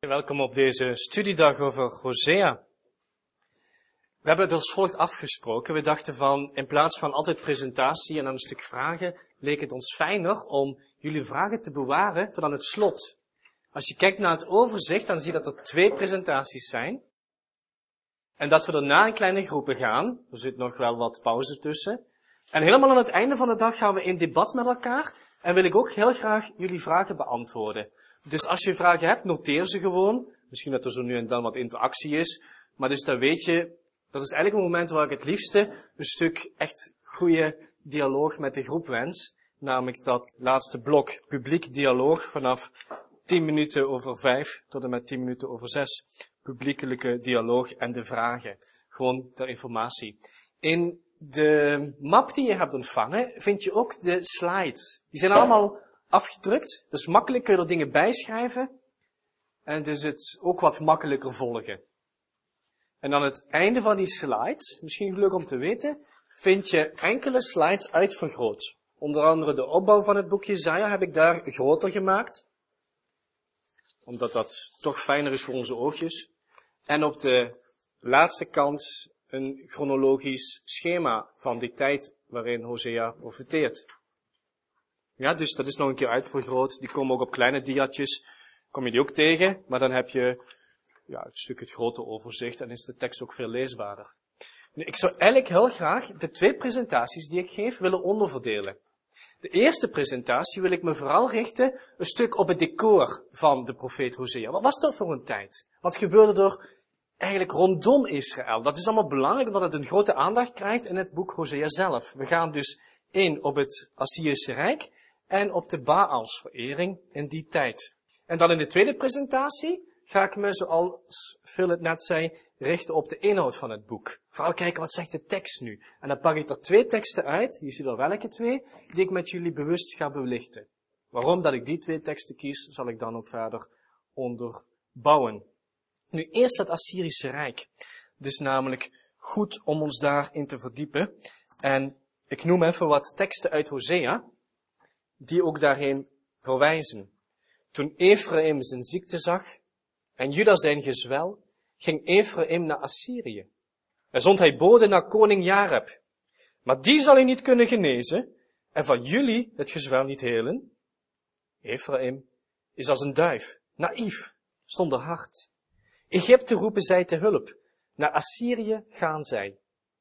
Welkom op deze studiedag over Hosea. We hebben het als volgt afgesproken. We dachten van, in plaats van altijd presentatie en dan een stuk vragen, leek het ons fijner om jullie vragen te bewaren tot aan het slot. Als je kijkt naar het overzicht, dan zie je dat er 2 presentaties zijn. En dat we daarna in kleine groepen gaan. Er zit nog wel wat pauze tussen. En helemaal aan het einde van de dag gaan we in debat met elkaar. En wil ik ook heel graag jullie vragen beantwoorden. Dus als je vragen hebt, noteer ze gewoon. Misschien dat er zo nu en dan wat interactie is. Maar dus dan weet je, dat is eigenlijk een moment waar ik het liefste een stuk echt goede dialoog met de groep wens. Namelijk dat laatste blok, publiek dialoog, vanaf 10 minuten over 5 tot en met 10 minuten over 6. Publiekelijke dialoog en de vragen. Gewoon ter informatie. In de map die je hebt ontvangen, vind je ook de slides. Die zijn allemaal afgedrukt, dus makkelijk kun je er dingen bijschrijven. En dus het ook wat makkelijker volgen. En aan het einde van die slides, misschien leuk om te weten, vind je enkele slides uitvergroot. Onder andere de opbouw van het boek Jesaja heb ik daar groter gemaakt. Omdat dat toch fijner is voor onze oogjes. En op de laatste kant een chronologisch schema van die tijd waarin Hosea profeteert. Ja, dus dat is nog een keer uitvergroot. Die komen ook op kleine diatjes. Kom je die ook tegen, maar dan heb je een stuk het grote overzicht en is de tekst ook veel leesbaarder. Nu, ik zou eigenlijk heel graag de 2 presentaties die ik geef willen onderverdelen. De eerste presentatie wil ik me vooral richten een stuk op het decor van de profeet Hosea. Wat was dat voor een tijd? Wat gebeurde er eigenlijk rondom Israël? Dat is allemaal belangrijk omdat het een grote aandacht krijgt in het boek Hosea zelf. We gaan dus in op het Assyrische Rijk en op de Baalsverering in die tijd. En dan in de tweede presentatie ga ik me, zoals Phil het net zei, richten op de inhoud van het boek. Vooral kijken, wat zegt de tekst nu? En dan pak ik er 2 teksten uit, je ziet er welke 2, die ik met jullie bewust ga belichten. Waarom dat ik die 2 teksten kies, zal ik dan ook verder onderbouwen. Nu, eerst het Assyrische Rijk. Het is namelijk goed om ons daarin te verdiepen. En ik noem even wat teksten uit Hosea, die ook daarheen verwijzen. Toen Ephraim zijn ziekte zag en Juda zijn gezwel, ging Ephraim naar Assyrië. En zond hij boden naar koning Jareb. Maar die zal hij niet kunnen genezen en van jullie het gezwel niet helen. Ephraim is als een duif, naïef, zonder hart. Egypte roepen zij te hulp, naar Assyrië gaan zij.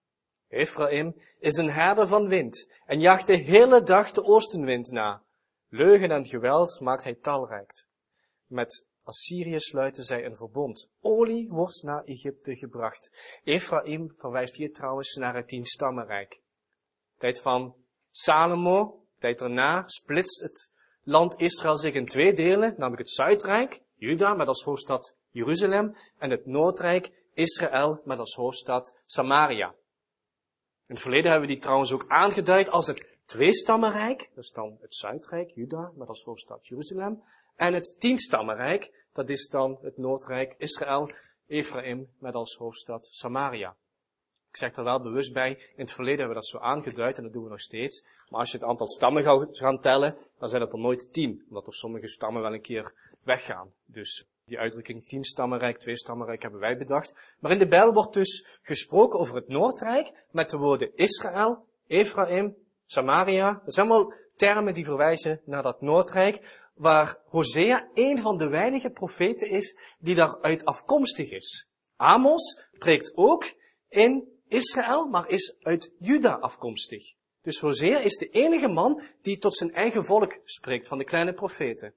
Ephraim is een herder van wind en jaagt de hele dag de oostenwind na. Leugen en geweld maakt hij talrijk. Met Assyrië sluiten zij een verbond. Olie wordt naar Egypte gebracht. Ephraim verwijst hier trouwens naar het 10-stammenrijk. Tijd van Salomo, tijd daarna splitst het land Israël zich in 2 delen, namelijk het Zuidrijk, Juda met als hoofdstad Jeruzalem, en het Noordrijk, Israël met als hoofdstad Samaria. In het verleden hebben we die trouwens ook aangeduid als het 2-stammenrijk, dat is dan het Zuidrijk, Juda met als hoofdstad Jeruzalem, en het 10-stammenrijk, dat is dan het Noordrijk, Israël, Ephraim met als hoofdstad Samaria. Ik zeg er wel bewust bij, in het verleden hebben we dat zo aangeduid en dat doen we nog steeds. Maar als je het aantal stammen gaat gaan tellen, dan zijn het er nooit 10. Omdat er sommige stammen wel een keer weggaan. Dus die uitdrukking 10-stammenrijk, 2-stammenrijk hebben wij bedacht. Maar in de Bijbel wordt dus gesproken over het Noordrijk met de woorden Israël, Ephraim, Samaria. Dat zijn allemaal termen die verwijzen naar dat Noordrijk, waar Hosea een van de weinige profeten is die daaruit afkomstig is. Amos preekt ook in Israël, maar is uit Juda afkomstig. Dus Hosea is de enige man die tot zijn eigen volk spreekt van de kleine profeten.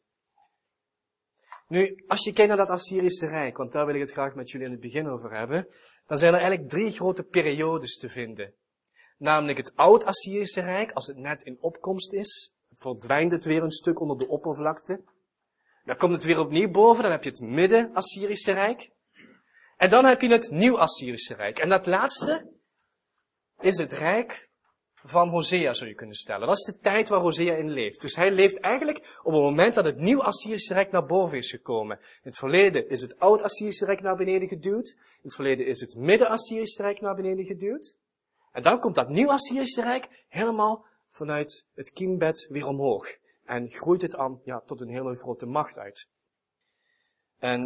Nu, als je kijkt naar dat Assyrische Rijk, want daar wil ik het graag met jullie in het begin over hebben, dan zijn er eigenlijk 3 grote periodes te vinden. Namelijk het Oud-Assyrische Rijk, als het net in opkomst is, verdwijnt het weer een stuk onder de oppervlakte. Dan komt het weer opnieuw boven, dan heb je het Midden-Assyrische Rijk. En dan heb je het Nieuw-Assyrische Rijk. En dat laatste is het Rijk van Hosea, zou je kunnen stellen. Dat is de tijd waar Hosea in leeft. Dus hij leeft eigenlijk op het moment dat het Nieuw-Assyrische Rijk naar boven is gekomen. In het verleden is het Oud-Assyrische Rijk naar beneden geduwd. In het verleden is het Midden-Assyrische Rijk naar beneden geduwd. En dan komt dat Nieuw-Assyrische Rijk helemaal vanuit het kiembed weer omhoog. En groeit het aan, tot een hele grote macht uit. En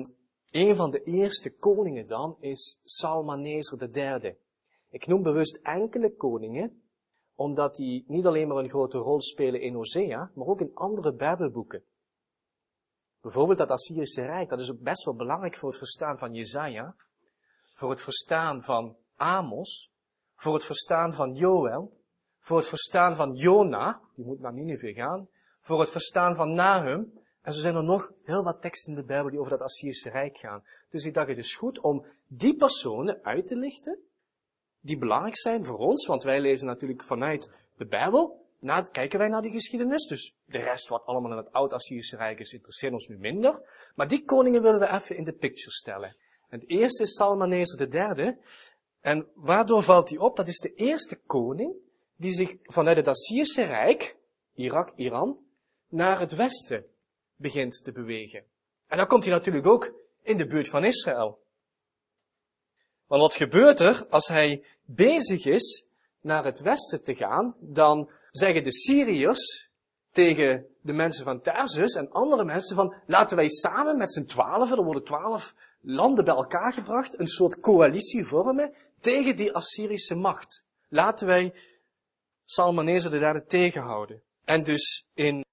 Een van de eerste koningen dan is Salmaneser III. Ik noem bewust enkele koningen, omdat die niet alleen maar een grote rol spelen in Hosea, maar ook in andere Bijbelboeken. Bijvoorbeeld dat Assyrische Rijk, dat is ook best wel belangrijk voor het verstaan van Jesaja, voor het verstaan van Amos, voor het verstaan van Joël, voor het verstaan van Jona, die moet naar Nineve gaan, voor het verstaan van Nahum. En zo zijn er nog heel wat teksten in de Bijbel die over dat Assyrische Rijk gaan. Dus ik dacht, het is goed om die personen uit te lichten, die belangrijk zijn voor ons, want wij lezen natuurlijk vanuit de Bijbel, kijken wij naar die geschiedenis, dus de rest wat allemaal in het Oud-Assyrische Rijk is, interesseert ons nu minder. Maar die koningen willen we even in de picture stellen. En het eerste is Salmaneser III. En waardoor valt hij op? Dat is de eerste koning die zich vanuit het Assyrische Rijk, Irak, Iran, naar het westen begint te bewegen. En dan komt hij natuurlijk ook in de buurt van Israël. Want wat gebeurt er als hij bezig is naar het westen te gaan? Dan zeggen de Syriërs tegen de mensen van Tarsus en andere mensen van, laten wij samen met z'n 12, er worden 12 landen bij elkaar gebracht, een soort coalitie vormen tegen die Assyrische macht. Laten wij Salmaneser III tegenhouden. En dus in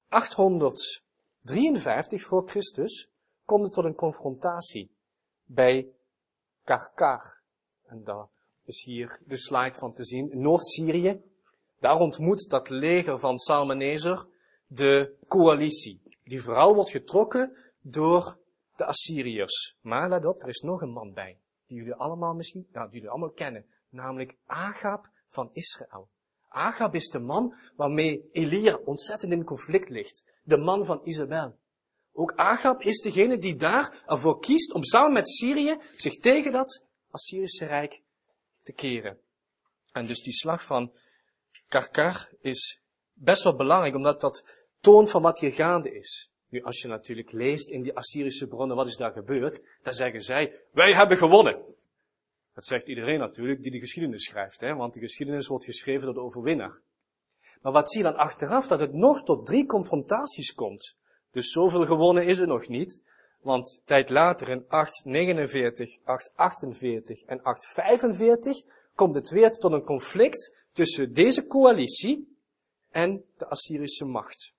853 voor Christus komt het tot een confrontatie bij Karkar. En daar is hier de slide van te zien. Noord-Syrië. Daar ontmoet dat leger van Salmaneser de coalitie. Die vooral wordt getrokken door de Assyriërs. Maar let op, er is nog een man bij. Die jullie allemaal die jullie allemaal kennen. Namelijk Agab van Israël. Agab is de man waarmee Elia ontzettend in conflict ligt. De man van Isabel. Ook Agab is degene die daar ervoor kiest om samen met Syrië zich tegen dat Assyrische Rijk te keren. En dus die slag van Karkar is best wel belangrijk, omdat dat toont van wat hier gaande is. Nu, als je natuurlijk leest in die Assyrische bronnen, wat is daar gebeurd, dan zeggen zij, wij hebben gewonnen. Dat zegt iedereen natuurlijk die de geschiedenis schrijft, want de geschiedenis wordt geschreven door de overwinnaar. Maar wat zie je dan achteraf? Dat het nog tot 3 confrontaties komt. Dus zoveel gewonnen is het nog niet, want tijd later in 849, 848 en 845 komt het weer tot een conflict tussen deze coalitie en de Assyrische macht.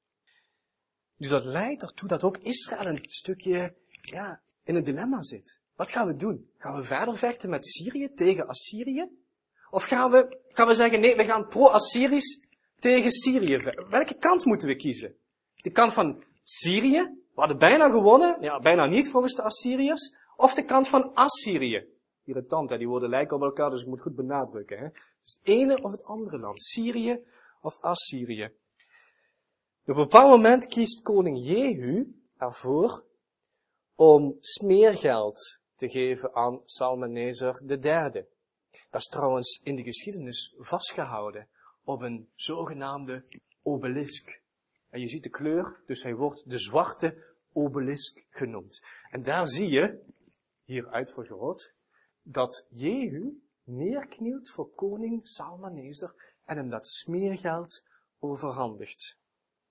Dus dat leidt ertoe dat ook Israël een stukje in een dilemma zit. Wat gaan we doen? Gaan we verder vechten met Syrië tegen Assyrië? Of gaan we zeggen, nee, we gaan pro-Assyrisch tegen Syrië vechten? Welke kant moeten we kiezen? De kant van Syrië, we hadden bijna gewonnen, bijna niet volgens de Assyriërs, of de kant van Assyrië. Irritant, die woorden lijken op elkaar, dus ik moet goed benadrukken. Dus het ene of het andere land, Syrië of Assyrië. Op een bepaald moment kiest koning Jehu ervoor om smeergeld te geven aan Salmaneser III. Dat is trouwens in de geschiedenis vastgehouden op een zogenaamde obelisk. En je ziet de kleur, dus hij wordt de zwarte obelisk genoemd. En daar zie je, hier uitvergroot, dat Jehu neerknielt voor koning Salmaneser en hem dat smeergeld overhandigt.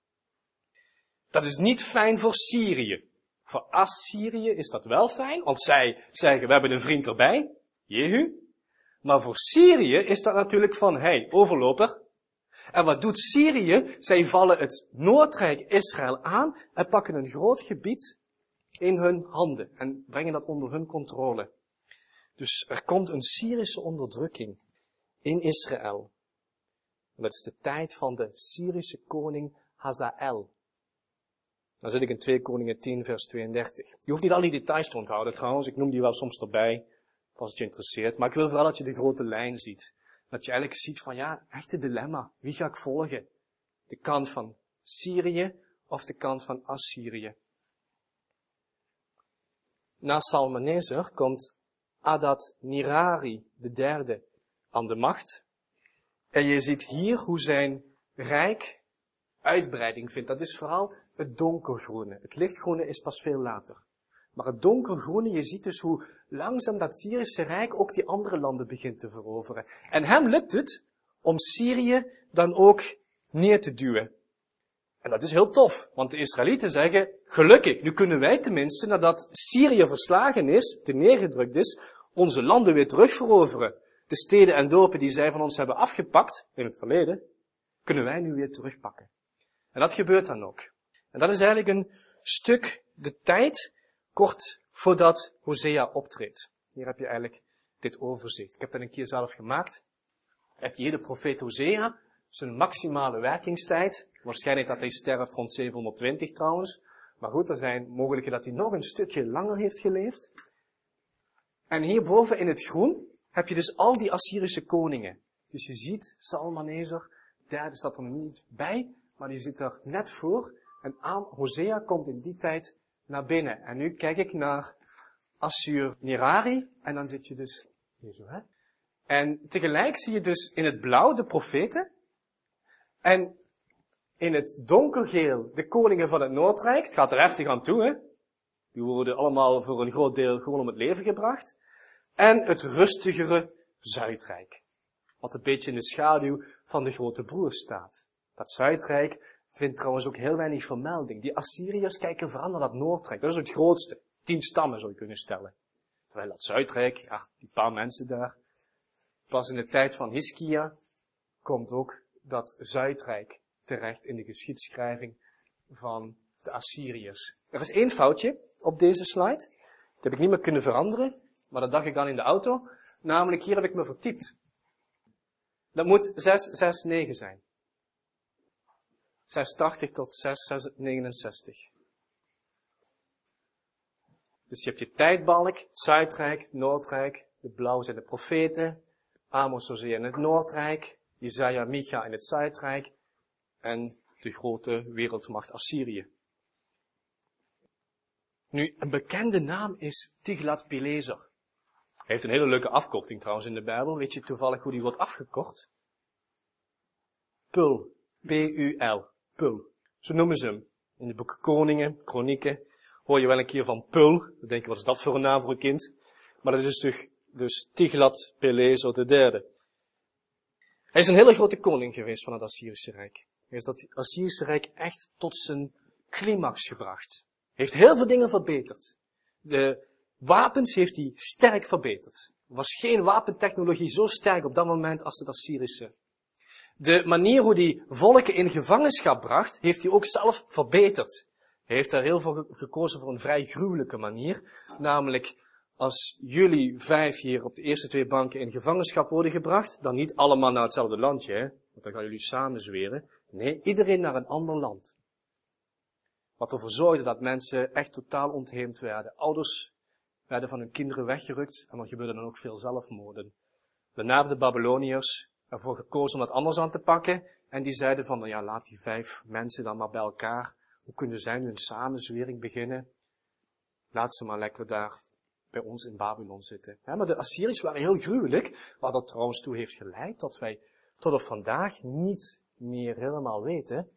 Dat is niet fijn voor Syrië. Voor Assyrië is dat wel fijn, want zij zeggen, we hebben een vriend erbij, Jehu. Maar voor Syrië is dat natuurlijk van, overloper. En wat doet Syrië? Zij vallen het Noordrijk Israël aan en pakken een groot gebied in hun handen en brengen dat onder hun controle. Dus er komt een Syrische onderdrukking in Israël. En dat is de tijd van de Syrische koning Hazael. Dan zit ik in 2 Koningen 10 vers 32. Je hoeft niet al die details te onthouden trouwens, ik noem die wel soms erbij, als het je interesseert. Maar ik wil vooral dat je de grote lijn ziet. Dat je eigenlijk ziet van echt een dilemma. Wie ga ik volgen? De kant van Syrië of de kant van Assyrië? Na Salmaneser komt Adad-Nirari III aan de macht. En je ziet hier hoe zijn rijk uitbreiding vindt. Dat is vooral het donkergroene. Het lichtgroene is pas veel later. Maar het donkergroene, je ziet dus hoe langzaam dat Syrische Rijk ook die andere landen begint te veroveren. En hem lukt het om Syrië dan ook neer te duwen. En dat is heel tof, want de Israëlieten zeggen, gelukkig, nu kunnen wij tenminste, nadat Syrië verslagen is, neergedrukt is, onze landen weer terugveroveren. De steden en dorpen die zij van ons hebben afgepakt, in het verleden, kunnen wij nu weer terugpakken. En dat gebeurt dan ook. En dat is eigenlijk een stuk de tijd, kort voordat Hosea optreedt. Hier heb je eigenlijk dit overzicht. Ik heb dat een keer zelf gemaakt. Heb je hier de profeet Hosea, zijn maximale werkingstijd. Waarschijnlijk dat hij sterft rond 720 trouwens. Maar goed, er zijn mogelijkheden dat hij nog een stukje langer heeft geleefd. En hierboven in het groen heb je dus al die Assyrische koningen. Dus je ziet, Salmaneser, derde staat er niet bij, maar die zit er net voor. En Hosea komt in die tijd naar binnen. En nu kijk ik naar Assur-Nirari, en dan zit je dus hier zo, hè. En tegelijk zie je dus in het blauw de profeten, en in het donkergeel de koningen van het Noordrijk. Het gaat er heftig aan toe, hè. Die worden allemaal voor een groot deel gewoon om het leven gebracht. En het rustigere Zuidrijk. Wat een beetje in de schaduw van de grote broer staat. Dat Zuidrijk vindt trouwens ook heel weinig vermelding. Die Assyriërs kijken vooral naar dat Noordrijk. Dat is het grootste. 10 stammen zou je kunnen stellen. Terwijl dat Zuidrijk, ja, die paar mensen daar. Pas in de tijd van Hiskia komt ook dat Zuidrijk terecht in de geschiedschrijving van de Assyriërs. Er is 1 foutje op deze slide. Dat heb ik niet meer kunnen veranderen, maar dat dacht ik dan in de auto. Namelijk, hier heb ik me vertypt. Dat moet 669 zijn. 680 tot 669. Dus je hebt je tijdbalk, het Zuidrijk, het Noordrijk, de blauw zijn de profeten, Amos, Hosea in het Noordrijk, Jesaja, Micha in het Zuidrijk en de grote wereldmacht Assyrië. Nu, een bekende naam is Tiglath-Pileser. Hij heeft een hele leuke afkorting trouwens in de Bijbel. Weet je toevallig hoe die wordt afgekort? Pul. P-U-L. Pul. Zo noemen ze hem. In de boeken Koningen, Kronieken, hoor je wel een keer van Pul. Dan denk je, wat is dat voor een naam voor een kind? Maar dat is dus Tiglath-Pileser III. Hij is een hele grote koning geweest van het Assyrische Rijk. Hij heeft dat Assyrische Rijk echt tot zijn climax gebracht. Hij heeft heel veel dingen verbeterd. De wapens heeft hij sterk verbeterd. Er was geen wapentechnologie zo sterk op dat moment als het Assyrische. De manier hoe hij volken in gevangenschap bracht, heeft hij ook zelf verbeterd. Hij heeft daar heel veel gekozen voor een vrij gruwelijke manier. Namelijk, als jullie 5 hier op de eerste 2 banken in gevangenschap worden gebracht, dan niet allemaal naar hetzelfde landje, hè? Want dan gaan jullie samen zweren. Nee, iedereen naar een ander land. Wat ervoor zorgde dat mensen echt totaal ontheemd werden. Ouders werden van hun kinderen weggerukt en er gebeurden dan ook veel zelfmoorden. Daarna hebben de Babyloniërs ervoor gekozen om dat anders aan te pakken. En die zeiden van, nou ja, laat die 5 mensen dan maar bij elkaar. Hoe kunnen zij nu een samenzwering beginnen? Laat ze maar lekker daar bij ons in Babylon zitten. Ja, maar de Assyriërs waren heel gruwelijk, wat dat trouwens toe heeft geleid dat wij tot op vandaag niet meer helemaal weten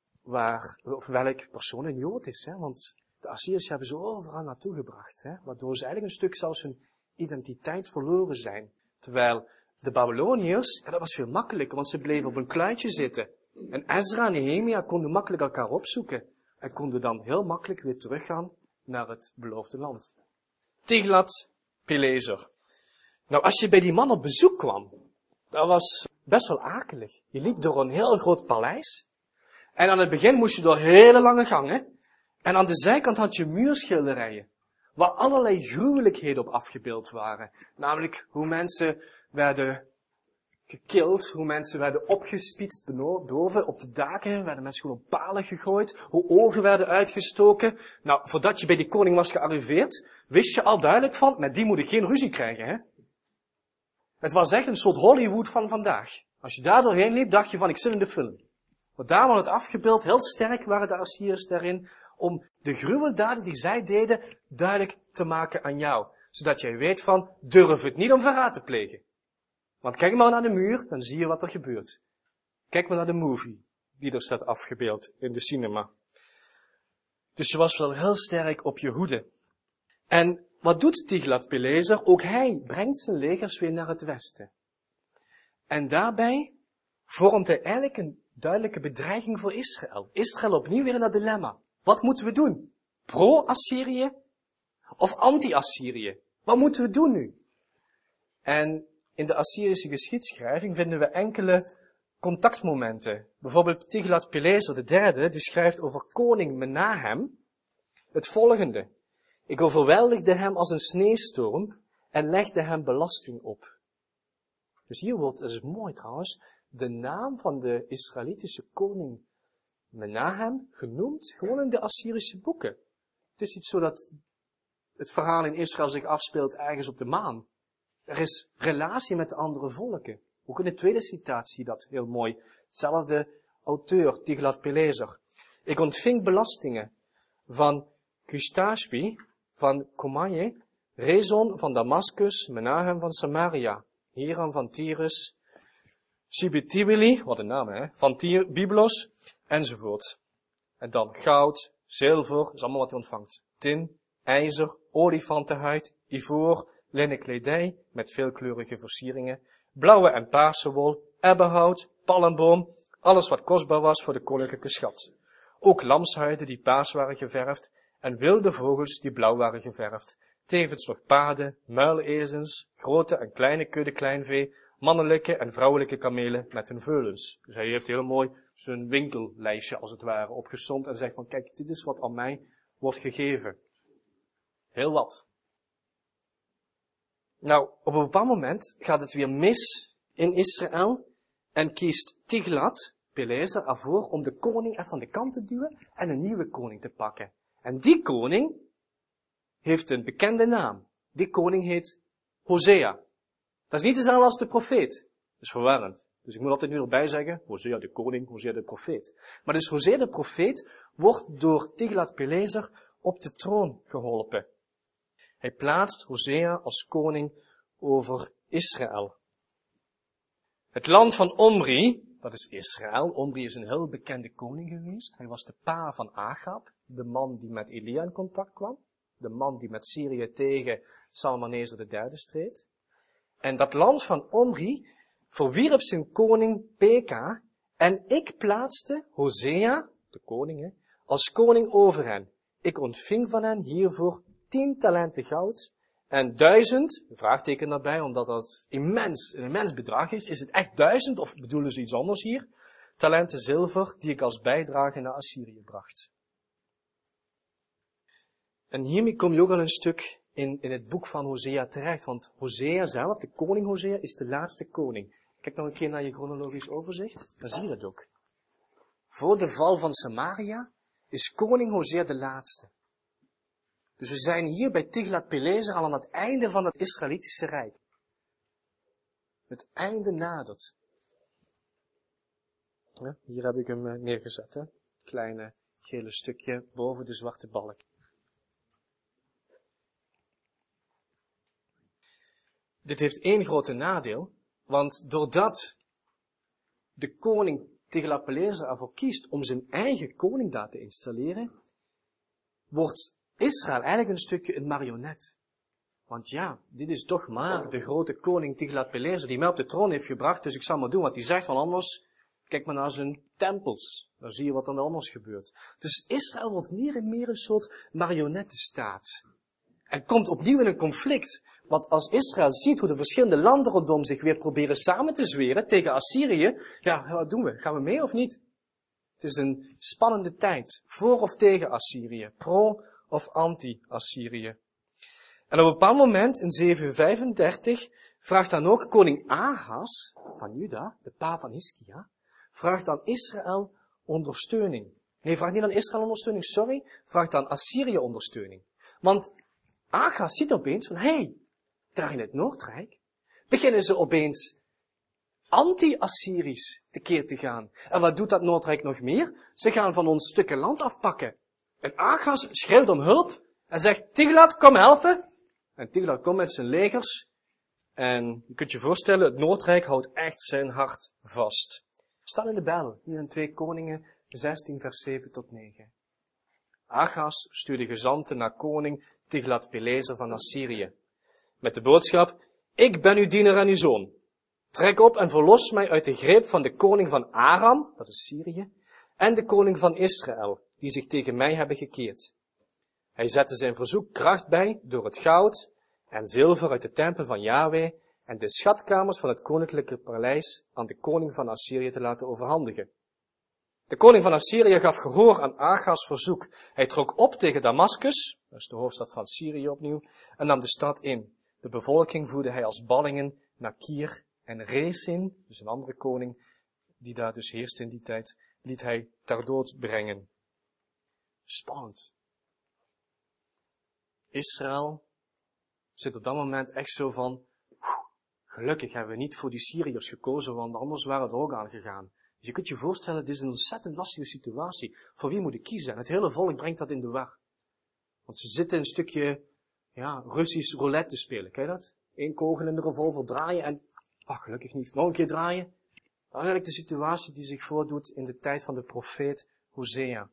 of welk persoon een Jood is. Hè? Want de Assyriërs hebben ze overal naartoe gebracht, hè? Waardoor ze eigenlijk een stuk zelfs hun identiteit verloren zijn. Terwijl de Babyloniërs, ja, dat was veel makkelijker, want ze bleven op een kluitje zitten. En Ezra en Nehemia konden makkelijk elkaar opzoeken en konden dan heel makkelijk weer teruggaan naar het beloofde land. Tiglath-Pileser. Nou, als je bij die man op bezoek kwam, dat was best wel akelig. Je liep door een heel groot paleis. En aan het begin moest je door hele lange gangen. En aan de zijkant had je muurschilderijen, waar allerlei gruwelijkheden op afgebeeld waren. Namelijk hoe mensen werden gekild, hoe mensen werden opgespietst, bedorven. Op de daken werden mensen gewoon op palen gegooid, hoe ogen werden uitgestoken. Nou, voordat je bij die koning was gearriveerd, wist je al duidelijk van, met die moet ik geen ruzie krijgen, hè. Het was echt een soort Hollywood van vandaag. Als je daar doorheen liep, dacht je van, ik zit in de film. Want daar wordt het afgebeeld, heel sterk waren de Assyriërs daarin, om de gruweldaden die zij deden, duidelijk te maken aan jou. Zodat jij weet van, durf het niet om verraad te plegen. Want kijk maar naar de muur, dan zie je wat er gebeurt. Kijk maar naar de movie, die er staat afgebeeld in de cinema. Dus je was wel heel sterk op je hoede. En wat doet Tiglath-Pileser? Ook hij brengt zijn legers weer naar het westen. En daarbij vormt hij eigenlijk een duidelijke bedreiging voor Israël. Israël opnieuw weer in dat dilemma. Wat moeten we doen? Pro-Assyrië of anti-Assyrië? Wat moeten we doen nu? En in de Assyrische geschiedschrijving vinden we enkele contactmomenten. Bijvoorbeeld Tiglath-Pileser III, die schrijft over koning Menahem het volgende. Ik overweldigde hem als een sneeuwstorm en legde hem belasting op. Dus hier wordt, dat is mooi trouwens, de naam van de Israëlitische koning Menahem genoemd, gewoon in de Assyrische boeken. Het is niet zo dat het verhaal in Israël zich afspeelt ergens op de maan. Er is relatie met de andere volken. Ook in de tweede citatie zie je dat heel mooi. Hetzelfde auteur, Tiglath-Pileser. Ik ontving belastingen van Custashbi, van Komaje, Rezon van Damascus, Menahem van Samaria, Hiram van Tyrus, Sibitibili, wat een naam hè, van Byblos, enzovoort. En dan goud, zilver, dat is allemaal wat hij ontvangt. Tin, ijzer, olifantenhuid, ivoor, linnen kledij met veelkleurige versieringen, blauwe en paarse wol, ebbenhout, palmboom, alles wat kostbaar was voor de koninklijke schat. Ook lamshuiden die paars waren geverfd en wilde vogels die blauw waren geverfd. Tevens nog paarden, muilezels, grote en kleine kudde kleinvee, mannelijke en vrouwelijke kamelen met hun veulens. Dus hij heeft heel mooi zijn winkellijstje als het ware opgesomd en zegt van kijk, dit is wat aan mij wordt gegeven. Heel wat. Nou, op een bepaald moment gaat het weer mis in Israël en kiest Tiglath-Pileser ervoor om de koning even van de kant te duwen en een nieuwe koning te pakken. En die koning heeft een bekende naam. Die koning heet Hosea. Dat is niet dezelfde als de profeet. Dat is verwarrend. Dus ik moet altijd nu erbij zeggen, Hosea de koning, Hosea de profeet. Maar dus Hosea de profeet wordt door Tiglath-Pileser op de troon geholpen. Hij plaatst Hosea als koning over Israël. Het land van Omri, dat is Israël. Omri is een heel bekende koning geweest. Hij was de pa van Agab, de man die met Elia in contact kwam. De man die met Syrië tegen Salmaneser III streed. En dat land van Omri verwierp zijn koning Peka. En ik plaatste Hosea, de koning, als koning over hen. Ik ontving van hen hiervoor 10 talenten goud en 1000, een vraagteken daarbij, omdat dat een immens bedrag is het echt 1000 of bedoelen ze iets anders hier? Talenten zilver die ik als bijdrage naar Assyrië bracht. En hiermee kom je ook al een stuk in het boek van Hosea terecht, want Hosea zelf, de koning Hosea, is de laatste koning. Kijk nog een keer naar je chronologisch overzicht, dan zie je dat ook. Voor de val van Samaria is koning Hosea de laatste. Dus we zijn hier bij Tiglath-Pileser al aan het einde van het Israëlitische Rijk. Het einde nadert. Ja, hier heb ik hem neergezet, hè. Kleine gele stukje boven de zwarte balk. Dit heeft één grote nadeel, want doordat de koning Tiglath-Pileser ervoor kiest om zijn eigen koning daar te installeren, wordt Israël eigenlijk een stukje een marionet. Want ja, dit is toch maar de grote koning Tiglath-Pileser die mij op de troon heeft gebracht, dus ik zal maar doen wat hij zegt, want anders, kijk maar naar zijn tempels. Dan zie je wat er anders gebeurt. Dus Israël wordt meer en meer een soort marionettenstaat. En komt opnieuw in een conflict. Want als Israël ziet hoe de verschillende landen rondom zich weer proberen samen te zweren tegen Assyrië, ja, wat doen we? Gaan we mee of niet? Het is een spannende tijd, voor of tegen Assyrië, pro of anti-Assyrië. En op een bepaald moment, in 735, vraagt dan ook koning Ahas van Juda, de pa van Hiskia, vraagt aan Israël ondersteuning. Nee, vraagt niet aan Israël ondersteuning, sorry, vraagt aan Assyrië ondersteuning. Want Ahas ziet opeens van, hey, daar in het Noordrijk beginnen ze opeens anti-Assyrisch tekeer te gaan. En wat doet dat Noordrijk nog meer? Ze gaan van ons stukken land afpakken. En Ahas schreeuwt om hulp en zegt, Tiglath, kom helpen. En Tiglath komt met zijn legers. En je kunt je voorstellen, het Noordrijk houdt echt zijn hart vast. Staat in de Bijbel, hier in 2 Koningen 16 vers 7 tot 9. Ahas stuurde gezanten naar koning Tiglath-Pileser van Assyrië. Met de boodschap, ik ben uw dienaar en uw zoon. Trek op en verlos mij uit de greep van de koning van Aram, dat is Syrië, en de koning van Israël, die zich tegen mij hebben gekeerd. Hij zette zijn verzoek kracht bij door het goud en zilver uit de tempel van Yahweh en de schatkamers van het koninklijke paleis aan de koning van Assyrië te laten overhandigen. De koning van Assyrië gaf gehoor aan Agas verzoek. Hij trok op tegen Damascus, dat is de hoofdstad van Syrië opnieuw, en nam de stad in. De bevolking voerde hij als ballingen naar Kir en Rezin, dus een andere koning, die daar dus heerste in die tijd, liet hij ter dood brengen. Spannend. Israël zit op dat moment echt zo van, gelukkig hebben we niet voor die Syriërs gekozen, want anders waren we er ook aan gegaan. Je kunt je voorstellen, dit is een ontzettend lastige situatie. Voor wie moet ik kiezen? En het hele volk brengt dat in de war. Want ze zitten een stukje, Russisch roulette te spelen. Ken je dat? 1 kogel in de revolver draaien en, gelukkig niet, nog een keer draaien. Dat is eigenlijk de situatie die zich voordoet in de tijd van de profeet Hosea.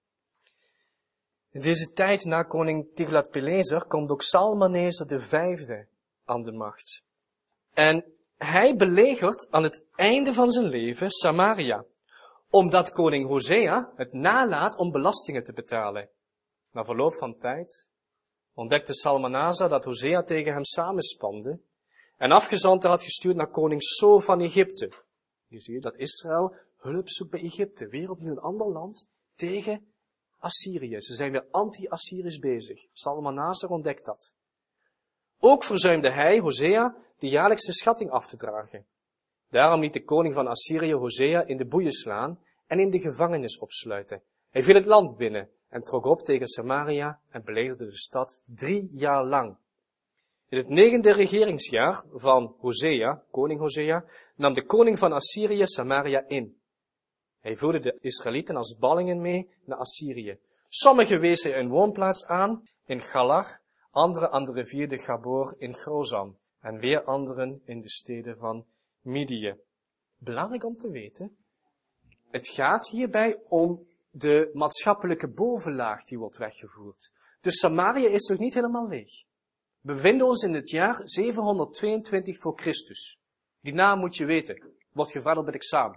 In deze tijd na koning Tiglat-Pileser komt ook Salmaneser V aan de macht. En hij belegert aan het einde van zijn leven Samaria, omdat koning Hosea het nalaat om belastingen te betalen. Na verloop van tijd ontdekte Salmanaser dat Hosea tegen hem samenspande en afgezanten had gestuurd naar koning So van Egypte. Je ziet dat Israël hulp zoekt bij Egypte, weer opnieuw een ander land tegen Assyrië. Ze zijn weer anti-Assyrisch bezig. Salmanaser ontdekt dat. Ook verzuimde hij, Hosea, de jaarlijkse schatting af te dragen. Daarom liet de koning van Assyrië Hosea in de boeien slaan en in de gevangenis opsluiten. Hij viel het land binnen en trok op tegen Samaria en belegerde de stad 3 jaar lang. In het 9e regeringsjaar van Hosea, koning Hosea, nam de koning van Assyrië Samaria in. Hij voerde de Israëlieten als ballingen mee naar Assyrië. Sommigen wees hij een woonplaats aan in Galach, anderen aan de rivier de Gabor in Grozan en weer anderen in de steden van Midië. Belangrijk om te weten, het gaat hierbij om de maatschappelijke bovenlaag die wordt weggevoerd. Dus Samaria is nog niet helemaal leeg. We bevinden ons in het jaar 722 voor Christus. Die naam moet je weten. Wordt gevraagd op het examen.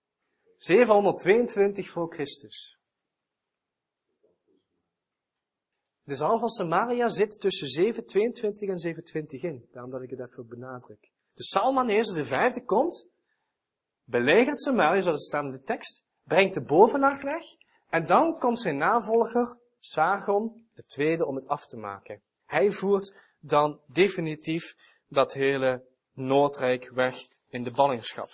722 voor Christus. De zaal van Samaria zit tussen 722 en 720 in. Daarom dat ik het even benadruk. De Salmaneser V komt, belegert Samaria, zoals het staat in de tekst, brengt de bovenlaag weg, en dan komt zijn navolger, Sargon II, om het af te maken. Hij voert dan definitief dat hele Noordrijk weg in de ballingschap.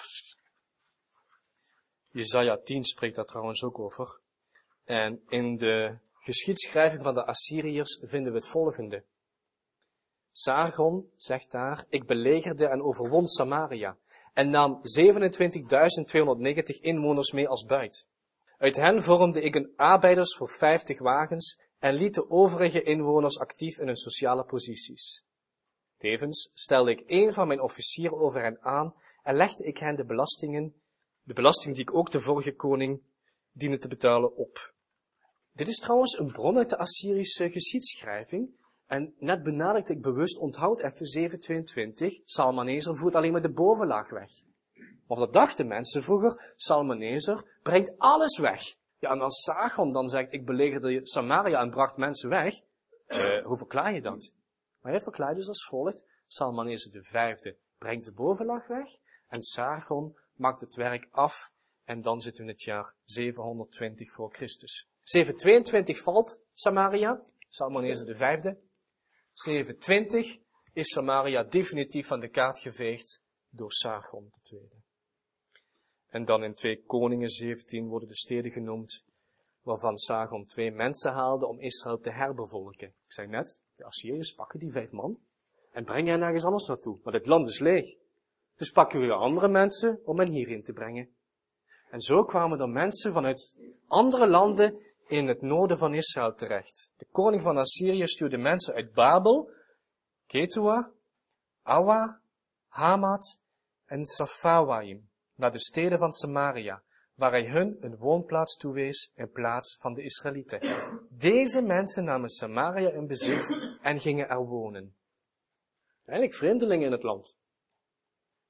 Jesaja 10 spreekt daar trouwens ook over. En in de geschiedschrijving van de Assyriërs vinden we het volgende. Sargon zegt daar, ik belegerde en overwon Samaria en nam 27.290 inwoners mee als buit. Uit hen vormde ik een arbeiders voor 50 wagens en liet de overige inwoners actief in hun sociale posities. Tevens stelde ik 1 van mijn officieren over hen aan en legde ik hen de belasting die ik ook de vorige koning diende te betalen op. Dit is trouwens een bron uit de Assyrische geschiedschrijving. En net benadrukte ik bewust, onthoud even 722, Salmaneser voert alleen maar de bovenlaag weg. Of dat dachten mensen vroeger, Salmaneser brengt alles weg. Ja, en als Sargon dan zegt, ik belegerde Samaria en bracht mensen weg, hoe verklaar je dat? Maar hij verklaart dus als volgt, Salmaneser V brengt de bovenlaag weg, en Sargon maakt het werk af, en dan zitten we in het jaar 720 voor Christus. 722 valt Samaria, Salmaneser V. 720 is Samaria definitief van de kaart geveegd door Sargon II. En dan in 2 Koningen 17 worden de steden genoemd, waarvan Sargon 2 mensen haalde om Israël te herbevolken. Ik zei net, de Assyriërs pakken die 5 man en brengen hen nergens anders naartoe, want het land is leeg. Dus pakken jullie andere mensen om hen hierin te brengen. En zo kwamen er mensen vanuit andere landen in het noorden van Israël terecht. De koning van Assyrië stuurde mensen uit Babel, Ketua, Awa, Hamat en Sepharwaim naar de steden van Samaria, waar hij hun een woonplaats toewees in plaats van de Israëlieten. Deze mensen namen Samaria in bezit en gingen er wonen. Eigenlijk vreemdelingen in het land.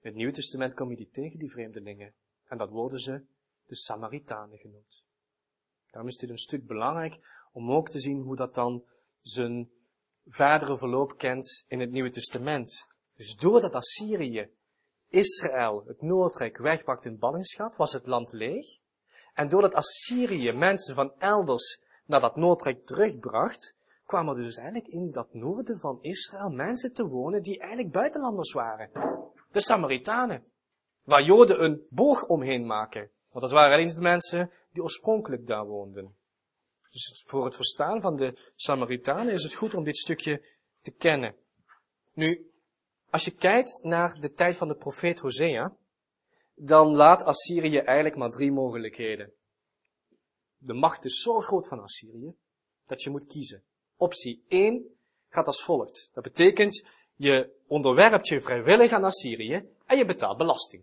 het Nieuwe Testament kom je die tegen, die vreemdelingen. En dat worden ze de Samaritanen genoemd. Daarom is dit een stuk belangrijk om ook te zien hoe dat dan zijn verdere verloop kent in het Nieuwe Testament. Dus doordat Assyrië Israël, het Noordrijk, wegbracht in ballingschap, was het land leeg. En doordat Assyrië mensen van elders naar dat Noordrijk terugbracht, kwamen er dus eigenlijk in dat noorden van Israël mensen te wonen die eigenlijk buitenlanders waren. De Samaritanen. Waar Joden een boog omheen maken. Want dat waren eigenlijk niet de mensen die oorspronkelijk daar woonden. Dus voor het verstaan van de Samaritanen is het goed om dit stukje te kennen. Nu, als je kijkt naar de tijd van de profeet Hosea, dan laat Assyrië eigenlijk maar 3 mogelijkheden. De macht is zo groot van Assyrië, dat je moet kiezen. Optie 1 gaat als volgt. Dat betekent, je onderwerpt je vrijwillig aan Assyrië en je betaalt belasting.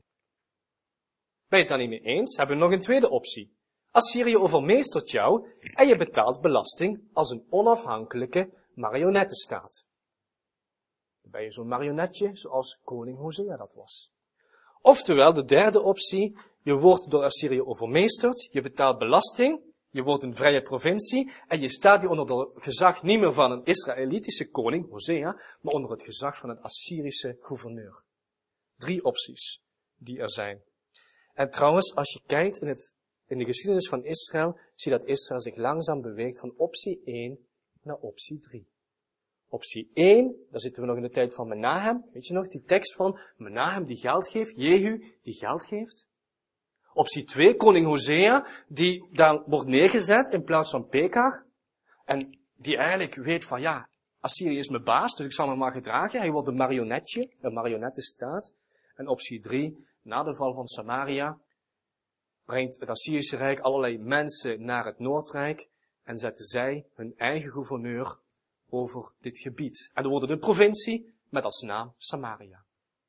Ben je het daar niet mee eens, hebben we nog een tweede optie. Assyrië overmeestert jou en je betaalt belasting als een onafhankelijke marionettenstaat. Dan ben je zo'n marionetje zoals koning Hosea dat was. Oftewel, de derde optie, je wordt door Assyrië overmeesterd, je betaalt belasting, je wordt een vrije provincie en je staat hier onder het gezag niet meer van een Israëlitische koning, Hosea, maar onder het gezag van een Assyrische gouverneur. 3 opties die er zijn. En trouwens, als je kijkt in de geschiedenis van Israël, zie je dat Israël zich langzaam beweegt van optie 1 naar optie 3. Optie 1, daar zitten we nog in de tijd van Menahem. Weet je nog, die tekst van Menahem die geld geeft, Jehu die geld geeft. Optie 2, koning Hosea, die daar wordt neergezet in plaats van Pekah. En die eigenlijk weet van, ja, Assyrië is mijn baas, dus ik zal me maar gedragen. Hij wordt een marionetje, een marionettenstaat. En optie 3, na de val van Samaria, brengt het Assyrische Rijk allerlei mensen naar het Noordrijk en zetten zij hun eigen gouverneur over dit gebied. En er wordt een provincie met als naam Samaria.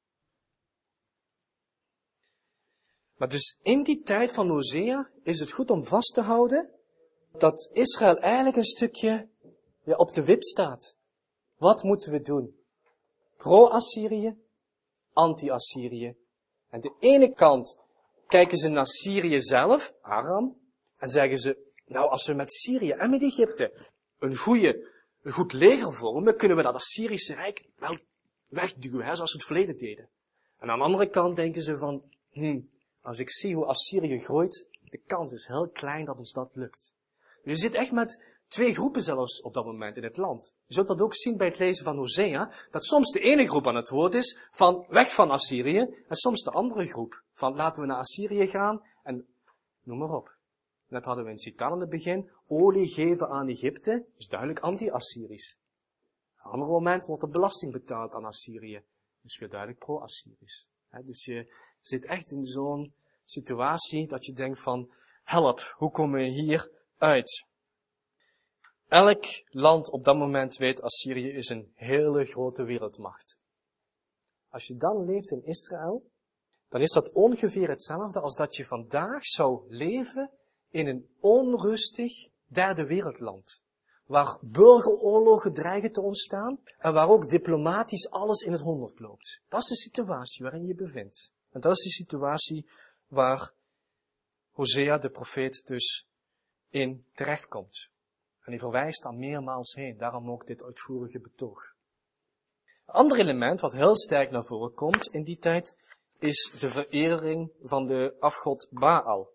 Maar dus in die tijd van Hosea is het goed om vast te houden dat Israël eigenlijk een stukje op de wip staat. Wat moeten we doen? Pro-Assyrië, anti-Assyrië. En de ene kant kijken ze naar Syrië zelf, Aram, en zeggen ze, nou als we met Syrië en met Egypte een goed leger vormen, kunnen we dat Assyrische Rijk wel wegduwen, zoals we het verleden deden. En aan de andere kant denken ze van, als ik zie hoe Assyrië groeit, de kans is heel klein dat ons dat lukt. Je zit echt met 2 groepen zelfs op dat moment in het land. Je zult dat ook zien bij het lezen van Hosea, dat soms de ene groep aan het woord is van weg van Assyrië, en soms de andere groep van laten we naar Assyrië gaan en noem maar op. Net hadden we een citaat aan het begin, olie geven aan Egypte, is duidelijk anti-Assyrisch. Op een ander moment wordt er belasting betaald aan Assyrië, dus weer duidelijk pro-Assyrisch. Dus je zit echt in zo'n situatie dat je denkt van, help, hoe komen we hier uit? Elk land op dat moment weet, Assyrië is een hele grote wereldmacht. Als je dan leeft in Israël, dan is dat ongeveer hetzelfde als dat je vandaag zou leven in een onrustig derde wereldland. Waar burgeroorlogen dreigen te ontstaan en waar ook diplomatisch alles in het honderd loopt. Dat is de situatie waarin je je bevindt. En dat is de situatie waar Hosea de profeet dus in terechtkomt. En die verwijst dan meermaals heen, daarom ook dit uitvoerige betoog. Een ander element wat heel sterk naar voren komt in die tijd is de verering van de afgod Baal.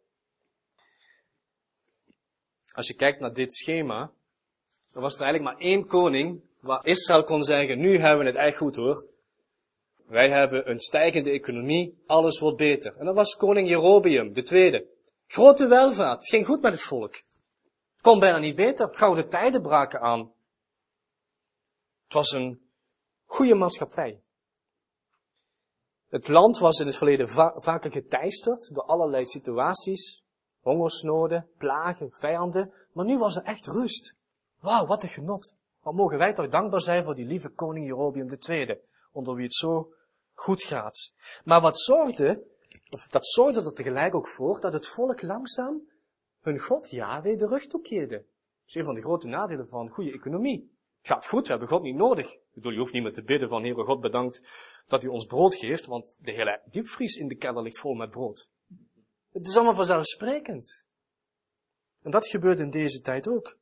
Als je kijkt naar dit schema, dan was er eigenlijk maar 1 koning waar Israël kon zeggen, nu hebben we het echt goed hoor. Wij hebben een stijgende economie, alles wordt beter. En dat was koning Jerobeam, de tweede. Grote welvaart, het ging goed met het volk. Het kon bijna niet beter, gouden tijden braken aan. Het was een goede maatschappij. Het land was in het verleden vaker geteisterd door allerlei situaties, hongersnoden, plagen, vijanden, maar nu was er echt rust. Wauw, wat een genot. Wat mogen wij toch dankbaar zijn voor die lieve koning Jerobeam II, onder wie het zo goed gaat. Maar dat zorgde er tegelijk ook voor dat het volk langzaam hun God Yahweh de rug toekeerde. Dat is een van de grote nadelen van goede economie. Gaat goed, we hebben God niet nodig. Ik bedoel, je hoeft niet meer te bidden van, Heere God, bedankt dat u ons brood geeft, want de hele diepvries in de kelder ligt vol met brood. Het is allemaal vanzelfsprekend. En dat gebeurt in deze tijd ook.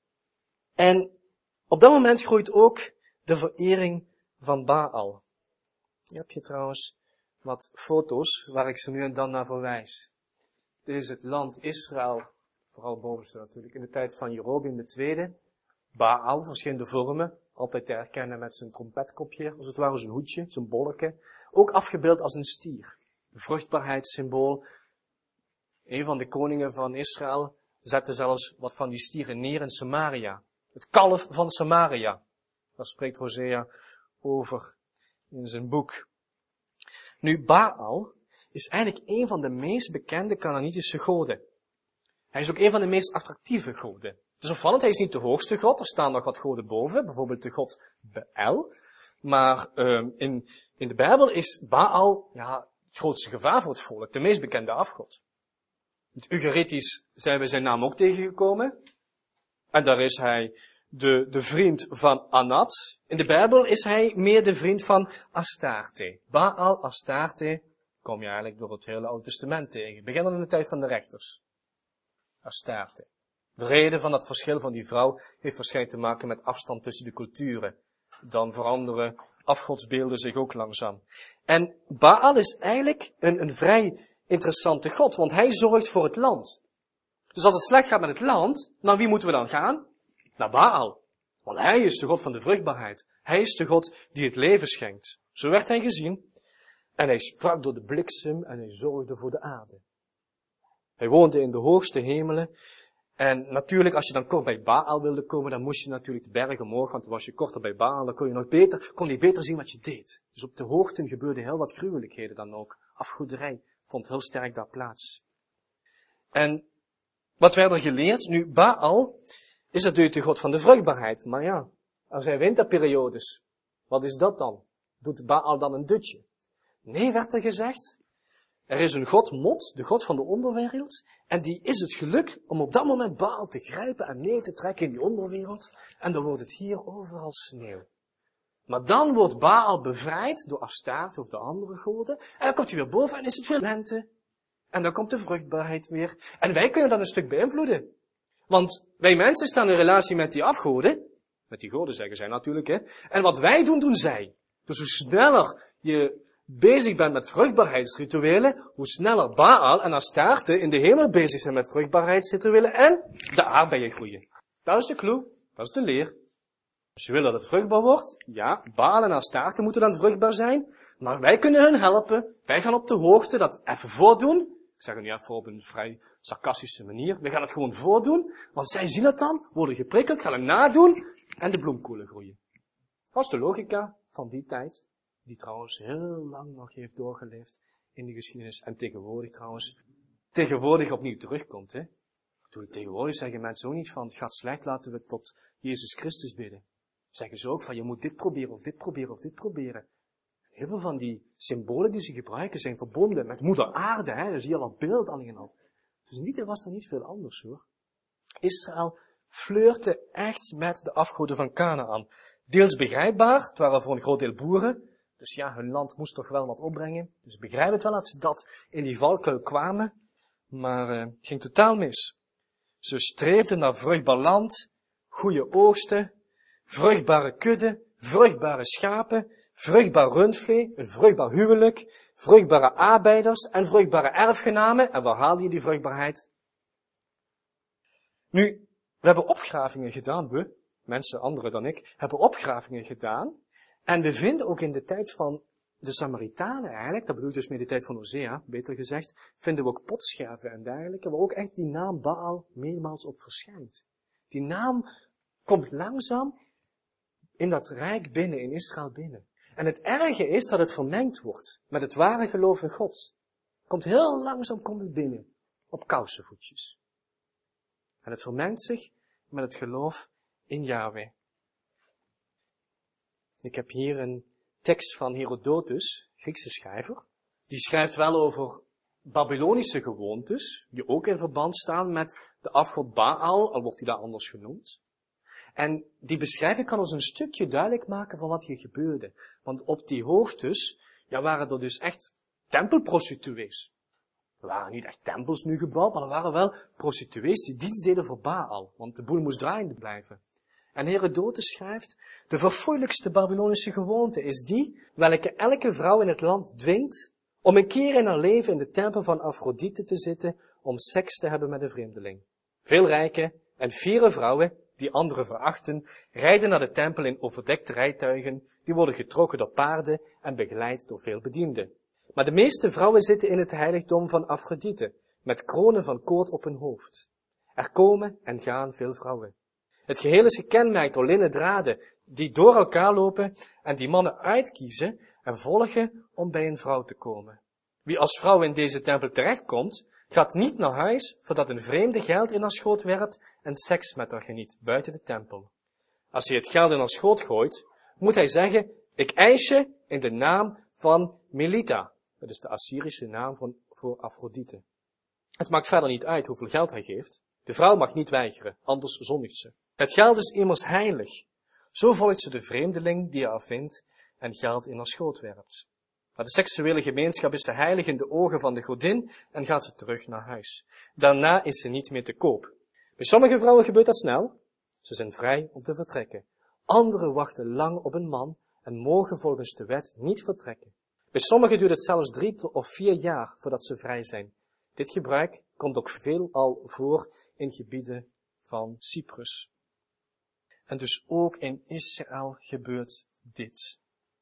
En op dat moment groeit ook de verering van Baal. Hier heb je trouwens wat foto's waar ik ze nu en dan naar verwijs. Dit is het land Israël, vooral bovenste natuurlijk, in de tijd van Jerobeam II. Baal, verschillende vormen, altijd te herkennen met zijn trompetkopje, als het ware zijn hoedje, zijn bolleke. Ook afgebeeld als een stier, een vruchtbaarheidssymbool. Een van de koningen van Israël zette zelfs wat van die stieren neer in Samaria. Het kalf van Samaria. Daar spreekt Hosea over in zijn boek. Nu, Baal is eigenlijk een van de meest bekende Kanaanitische goden. Hij is ook een van de meest attractieve goden. Het is opvallend, hij is niet de hoogste god. Er staan nog wat goden boven, bijvoorbeeld de god Beel. Maar in de Bijbel is Baal het grootste gevaar voor het volk, de meest bekende afgod. In het Ugaritisch zijn we zijn naam ook tegengekomen. En daar is hij de vriend van Anat. In de Bijbel is hij meer de vriend van Astarte. Baal, Astarte, kom je eigenlijk door het hele Oude Testament tegen. Beginnen in de tijd van de rechters. Astarte. De reden van dat verschil van die vrouw heeft waarschijnlijk te maken met afstand tussen de culturen. Dan veranderen afgodsbeelden zich ook langzaam. En Baal is eigenlijk een vrij interessante god, want hij zorgt voor het land. Dus als het slecht gaat met het land, naar wie moeten we dan gaan? Naar Baal. Want hij is de god van de vruchtbaarheid. Hij is de god die het leven schenkt. Zo werd hij gezien. En hij sprak door de bliksem en hij zorgde voor de aarde. Hij woonde in de hoogste hemelen. En natuurlijk, als je dan kort bij Baal wilde komen, dan moest je natuurlijk de bergen omhoog, want dan was je korter bij Baal, dan kon je beter zien wat je deed. Dus op de hoogten gebeurde heel wat gruwelijkheden dan ook. Afgoederij vond heel sterk daar plaats. En wat werd er geleerd? Nu, Baal is natuurlijk de god van de vruchtbaarheid. Maar ja, er zijn winterperiodes. Wat is dat dan? Doet Baal dan een dutje? Nee, werd er gezegd. Er is een god Mot, de god van de onderwereld. En die is het geluk om op dat moment Baal te grijpen en mee te trekken in die onderwereld. En dan wordt het hier overal sneeuw. Maar dan wordt Baal bevrijd door Astarte of de andere goden. En dan komt hij weer boven en is het weer lente. En dan komt de vruchtbaarheid weer. En wij kunnen dat een stuk beïnvloeden. Want wij mensen staan in relatie met die afgoden. Met die goden zeggen zij natuurlijk, hè. En wat wij doen, doen zij. Dus hoe sneller je bezig bent met vruchtbaarheidsrituelen, hoe sneller Baal en Astarte in de hemel bezig zijn met vruchtbaarheidsrituelen en de aardbeien groeien. Dat is de clue. Dat is de leer. Als je wil dat het vruchtbaar wordt, ja, Baal en Astarte moeten dan vruchtbaar zijn, maar wij kunnen hun helpen. Wij gaan op de hoogte dat even voordoen. Ik zeg het nu even op een vrij sarcastische manier. We gaan het gewoon voordoen, want zij zien het dan, worden geprikkeld, gaan het nadoen en de bloemkolen groeien. Dat is de logica van die tijd, die trouwens heel lang nog heeft doorgeleefd in de geschiedenis en tegenwoordig opnieuw terugkomt. Hè. Tegenwoordig zeggen mensen ook niet van, het gaat slecht, laten we tot Jezus Christus bidden. Zeggen ze ook van, je moet dit proberen of dit proberen of dit proberen. Heel veel van die symbolen die ze gebruiken zijn verbonden met moeder aarde. Hè. Dus hier al beeld alleen al. Dus er was er niet veel anders hoor. Israël fleurte echt met de afgoden van Kanaan. Deels begrijpbaar, het waren voor een groot deel boeren. Dus ja, hun land moest toch wel wat opbrengen. Dus ik begrijp het wel dat ze dat in die valkuil kwamen. Maar het ging totaal mis. Ze streefden naar vruchtbaar land, goede oogsten, vruchtbare kudde, vruchtbare schapen, vruchtbaar rundvee, een vruchtbaar huwelijk, vruchtbare arbeiders en vruchtbare erfgenamen. En waar haalde je die vruchtbaarheid? Nu, we hebben opgravingen gedaan, mensen, anderen dan ik, hebben opgravingen gedaan. En we vinden ook in de tijd van de Samaritanen eigenlijk, dat bedoel ik dus met de tijd van Hosea, beter gezegd, vinden we ook potscherven en dergelijke, waar ook echt die naam Baal meermaals op verschijnt. Die naam komt langzaam in dat rijk binnen, in Israël binnen. En het erge is dat het vermengd wordt met het ware geloof in God. Komt heel langzaam komt het binnen, op kousenvoetjes. En het vermengt zich met het geloof in Yahweh. Ik heb hier een tekst van Herodotus, Griekse schrijver. Die schrijft wel over Babylonische gewoontes, die ook in verband staan met de afgod Baal, al wordt hij daar anders genoemd. En die beschrijving kan ons een stukje duidelijk maken van wat hier gebeurde. Want op die hoogtes, waren er dus echt tempelprostituees. Er waren niet echt tempels nu gebouwd, maar er waren wel prostituees die dienst deden voor Baal. Want de boel moest draaiende blijven. En Herodotus schrijft, de verfoeilijkste Babylonische gewoonte is die, welke elke vrouw in het land dwingt, om een keer in haar leven in de tempel van Afrodite te zitten, om seks te hebben met een vreemdeling. Veel rijke en fiere vrouwen, die anderen verachten, rijden naar de tempel in overdekte rijtuigen, die worden getrokken door paarden en begeleid door veel bedienden. Maar de meeste vrouwen zitten in het heiligdom van Afrodite, met kronen van koord op hun hoofd. Er komen en gaan veel vrouwen. Het geheel is gekenmerkt door linnen draden, die door elkaar lopen en die mannen uitkiezen en volgen om bij een vrouw te komen. Wie als vrouw in deze tempel terechtkomt, gaat niet naar huis voordat een vreemde geld in haar schoot werpt en seks met haar geniet, buiten de tempel. Als hij het geld in haar schoot gooit, moet hij zeggen, ik eis je in de naam van Melita. Dat is de Assyrische naam voor Afrodite. Het maakt verder niet uit hoeveel geld hij geeft. De vrouw mag niet weigeren, anders zondigt ze. Het geld is immers heilig. Zo volgt ze de vreemdeling die haar vindt en geld in haar schoot werpt. Maar de seksuele gemeenschap is ze heilig in de ogen van de godin en gaat ze terug naar huis. Daarna is ze niet meer te koop. Bij sommige vrouwen gebeurt dat snel. Ze zijn vrij om te vertrekken. Anderen wachten lang op een man en mogen volgens de wet niet vertrekken. Bij sommigen duurt het zelfs 3 of 4 jaar voordat ze vrij zijn. Dit gebruik komt ook veelal voor in gebieden van Cyprus. En dus ook in Israël gebeurt dit.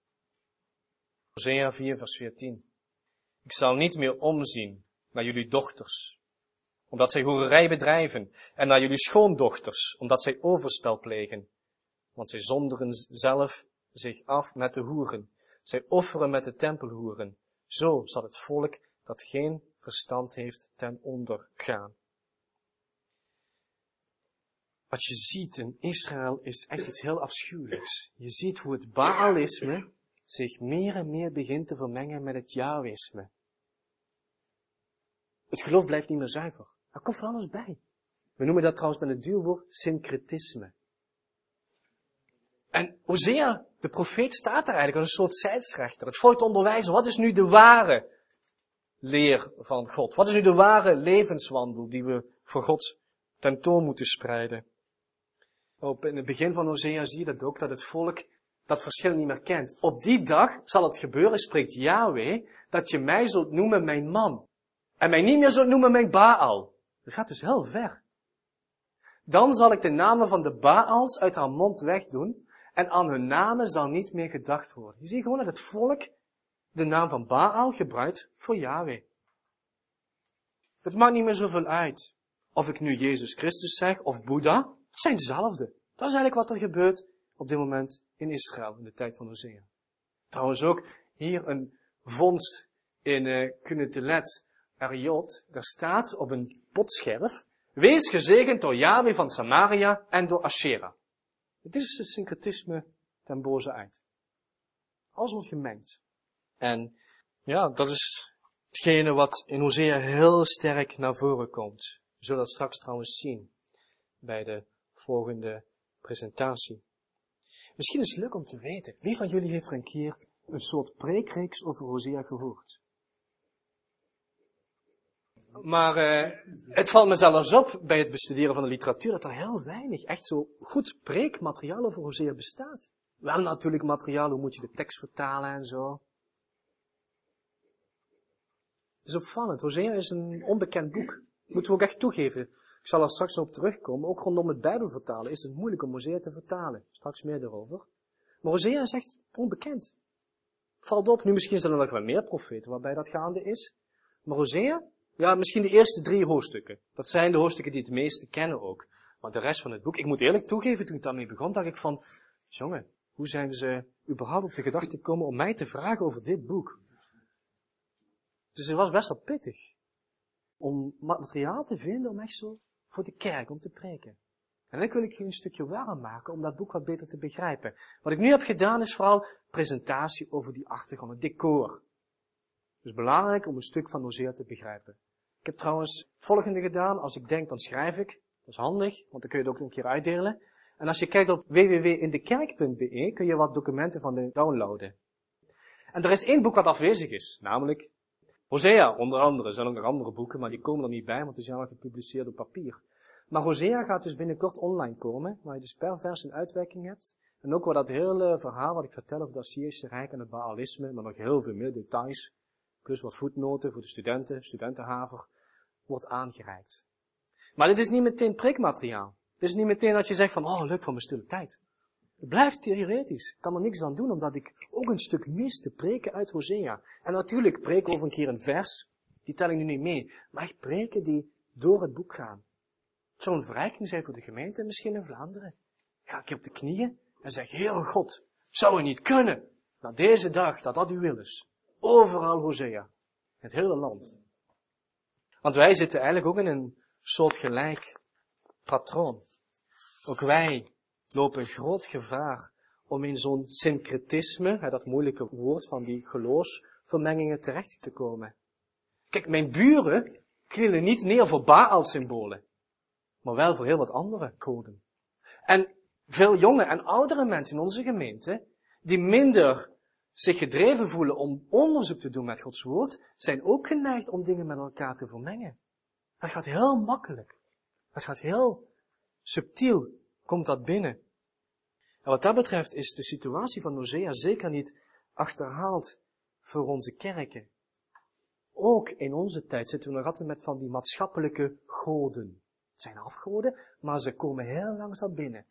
Hosea 4 vers 14. Ik zal niet meer omzien naar jullie dochters, omdat zij hoererij bedrijven, en naar jullie schoondochters, omdat zij overspel plegen. Want zij zonderen zelf zich af met de hoeren. Zij offeren met de tempelhoeren. Zo zal het volk dat geen verstand heeft ten onder gaan. Wat je ziet in Israël is echt iets heel afschuwelijks. Je ziet hoe het Baalisme zich meer en meer begint te vermengen met het Jahwisme. Het geloof blijft niet meer zuiver. Er komt van alles bij. We noemen dat trouwens met het duurwoord syncretisme. En Hosea, de profeet, staat daar eigenlijk als een soort scheidsrechter. Het volk te onderwijzen, wat is nu de ware leer van God? Wat is nu de ware levenswandel die we voor God tentoon moeten spreiden? In het begin van Hosea zie je dat ook, dat het volk dat verschil niet meer kent. Op die dag zal het gebeuren, spreekt Yahweh, dat je mij zult noemen mijn man. En mij niet meer zult noemen mijn Baal. Dat gaat dus heel ver. Dan zal ik de namen van de Baals uit haar mond wegdoen, en aan hun namen zal niet meer gedacht worden. Je ziet gewoon dat het volk de naam van Baal gebruikt voor Yahweh. Het maakt niet meer zoveel uit of ik nu Jezus Christus zeg of Boeddha. Het zijn dezelfde. Dat is eigenlijk wat er gebeurt op dit moment in Israël, in de tijd van Hosea. Trouwens ook hier een vondst in Kunetelet Ariot. Daar staat op een potscherf, wees gezegend door Yahweh van Samaria en door Asherah. Het is het syncretisme ten boze uit. Alles wordt gemengd. En ja, dat is hetgene wat in Hosea heel sterk naar voren komt. We zullen dat straks trouwens zien bij de volgende presentatie. Misschien is het leuk om te weten, wie van jullie heeft er een keer een soort preekreeks over Hosea gehoord? Maar het valt me zelfs op bij het bestuderen van de literatuur dat er heel weinig echt zo goed preekmateriaal over Hosea bestaat. Wel natuurlijk materiaal, hoe moet je de tekst vertalen en zo. Het is opvallend. Hosea is een onbekend boek. Moeten we ook echt toegeven. Ik zal er straks op terugkomen. Ook rondom het Bijbel vertalen is het moeilijk om Hosea te vertalen. Straks meer daarover. Maar Hosea is echt onbekend. Valt op. Nu misschien zijn er nog wel meer profeten waarbij dat gaande is. Maar Hosea, ja, misschien de eerste 3 hoofdstukken. Dat zijn de hoofdstukken die het meeste kennen ook. Maar de rest van het boek, ik moet eerlijk toegeven, toen ik daarmee begon, dacht ik van, jongen, hoe zijn ze überhaupt op de gedachte gekomen om mij te vragen over dit boek? Dus het was best wel pittig. Om materiaal te vinden om echt zo voor de kerk, om te preken. En dan wil ik je een stukje warm maken om dat boek wat beter te begrijpen. Wat ik nu heb gedaan is vooral presentatie over die achtergrond, het decor. Dus belangrijk om een stuk van Hosea te begrijpen. Ik heb trouwens het volgende gedaan. Als ik denk, dan schrijf ik. Dat is handig, want dan kun je het ook een keer uitdelen. En als je kijkt op www.indekerk.be kun je wat documenten van de downloaden. En er is één boek wat afwezig is, namelijk Hosea, onder andere. Er zijn ook nog andere boeken, maar die komen er niet bij, want die zijn al gepubliceerd op papier. Maar Hosea gaat dus binnenkort online komen, waar je dus per vers een uitwerking hebt. En ook waar dat hele verhaal wat ik vertel over het Assyrische Rijk en het Baalisme, maar nog heel veel meer details, plus wat voetnoten voor de studenten, studentenhaver, wordt aangereikt. Maar dit is niet meteen prikmateriaal. Dit is niet meteen dat je zegt van, oh leuk voor mijn stille tijd. Het blijft theoretisch. Ik kan er niks aan doen, omdat ik ook een stuk mis te preken uit Hosea. En natuurlijk preken over een keer een vers, die tel ik nu niet mee. Maar ik preken die door het boek gaan. Het zou een verrijking zijn voor de gemeente, misschien in Vlaanderen. Ga ik op de knieën en zeg, Heere God, zou het niet kunnen, na deze dag, dat uw wil is. Overal Hosea. Het hele land. Want wij zitten eigenlijk ook in een soortgelijk patroon. Ook wij lopen een groot gevaar om in zo'n syncretisme, dat moeilijke woord van die geloofsvermengingen, terecht te komen. Kijk, mijn buren knielen niet neer voor Baal-symbolen, maar wel voor heel wat andere goden. En veel jonge en oudere mensen in onze gemeente, die minder zich gedreven voelen om onderzoek te doen met Gods woord, zijn ook geneigd om dingen met elkaar te vermengen. Dat gaat heel makkelijk. Dat gaat heel subtiel, komt dat binnen. En wat dat betreft is de situatie van Hosea zeker niet achterhaald voor onze kerken. Ook in onze tijd zitten we nog altijd met van die maatschappelijke goden. Het zijn afgoden, maar ze komen heel langzaam binnen.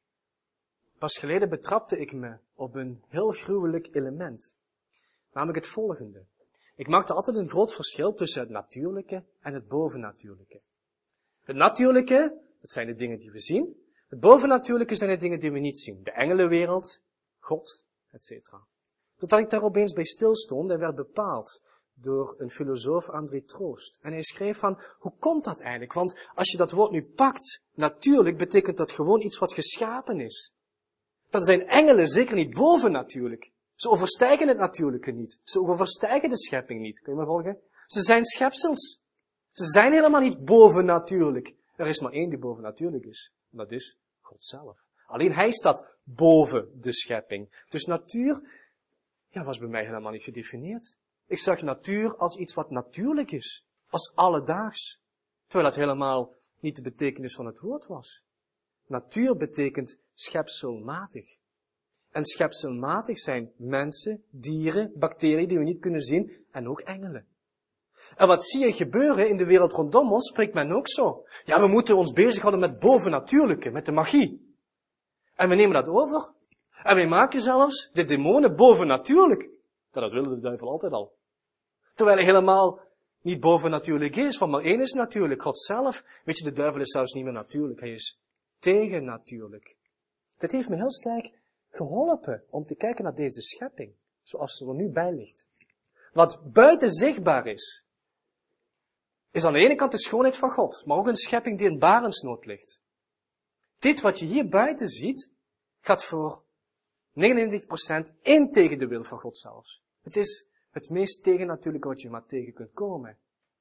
Pas geleden betrapte ik me op een heel gruwelijk element. Namelijk het volgende. Ik maakte altijd een groot verschil tussen het natuurlijke en het bovennatuurlijke. Het natuurlijke, dat zijn de dingen die we zien. Het bovennatuurlijke zijn de dingen die we niet zien. De engelenwereld, God, etc. Totdat ik daar opeens bij stilstond en werd bepaald door een filosoof, André Troost. En hij schreef van, hoe komt dat eigenlijk? Want als je dat woord nu pakt, natuurlijk, betekent dat gewoon iets wat geschapen is. Dan zijn engelen zeker niet bovennatuurlijk. Ze overstijgen het natuurlijke niet. Ze overstijgen de schepping niet. Kun je me volgen? Ze zijn schepsels. Ze zijn helemaal niet bovennatuurlijk. Er is maar één die bovennatuurlijk is. En dat is God zelf. Alleen hij staat boven de schepping. Dus natuur, was bij mij helemaal niet gedefinieerd. Ik zag natuur als iets wat natuurlijk is. Als alledaags. Terwijl dat helemaal niet de betekenis van het woord was. Natuur betekent schepselmatig. En schepselmatig zijn mensen, dieren, bacteriën die we niet kunnen zien en ook engelen. En wat zie je gebeuren in de wereld rondom ons, spreekt men ook zo. Ja, we moeten ons bezighouden met bovennatuurlijke, met de magie. En we nemen dat over. En wij maken zelfs de demonen bovennatuurlijk. Ja, dat wilde de duivel altijd al. Terwijl hij helemaal niet bovennatuurlijk is, want maar één is natuurlijk, God zelf. Weet je, de duivel is zelfs niet meer natuurlijk, hij is tegennatuurlijk. Dat heeft me heel sterk geholpen om te kijken naar deze schepping, zoals ze er nu bij ligt. Wat buiten zichtbaar is aan de ene kant de schoonheid van God, maar ook een schepping die in barensnood ligt. Dit wat je hier buiten ziet, gaat voor 99% in tegen de wil van God zelfs. Het is het meest tegennatuurlijke wat je maar tegen kunt komen.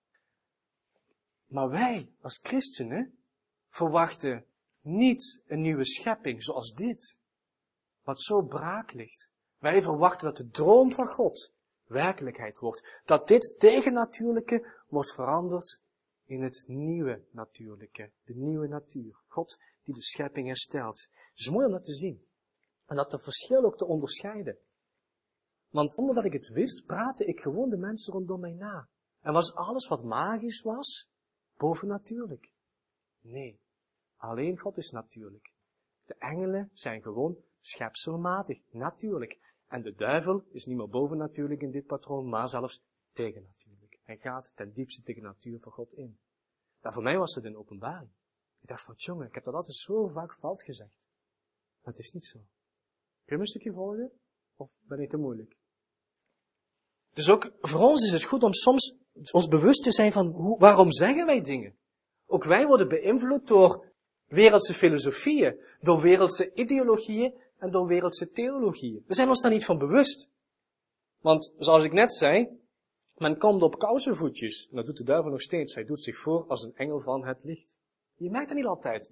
Maar wij, als christenen, verwachten niet een nieuwe schepping zoals dit, wat zo braak ligt. Wij verwachten dat de droom van God werkelijkheid wordt. Dat dit tegennatuurlijke wordt veranderd in het nieuwe natuurlijke. De nieuwe natuur. God die de schepping herstelt. Het is mooi om dat te zien. En dat de verschil ook te onderscheiden. Want zonder dat ik het wist, praatte ik gewoon de mensen rondom mij na. En was alles wat magisch was, bovennatuurlijk? Nee. Alleen God is natuurlijk. De engelen zijn gewoon schepselmatig, natuurlijk. En de duivel is niet meer bovennatuurlijk in dit patroon, maar zelfs tegennatuurlijk. Hij gaat ten diepste tegen de natuur van God in. Nou, voor mij was het een openbaring. Ik dacht van, jongen, ik heb dat altijd zo vaak fout gezegd. Maar het is niet zo. Kun je me een stukje volgen? Of ben ik te moeilijk? Dus ook voor ons is het goed om soms ons bewust te zijn van waarom zeggen wij dingen. Ook wij worden beïnvloed door wereldse filosofieën, door wereldse ideologieën en door wereldse theologieën. We zijn ons daar niet van bewust. Want, zoals ik net zei, men komt op kousenvoetjes. En dat doet de duivel nog steeds. Hij doet zich voor als een engel van het licht. Je merkt dat niet altijd.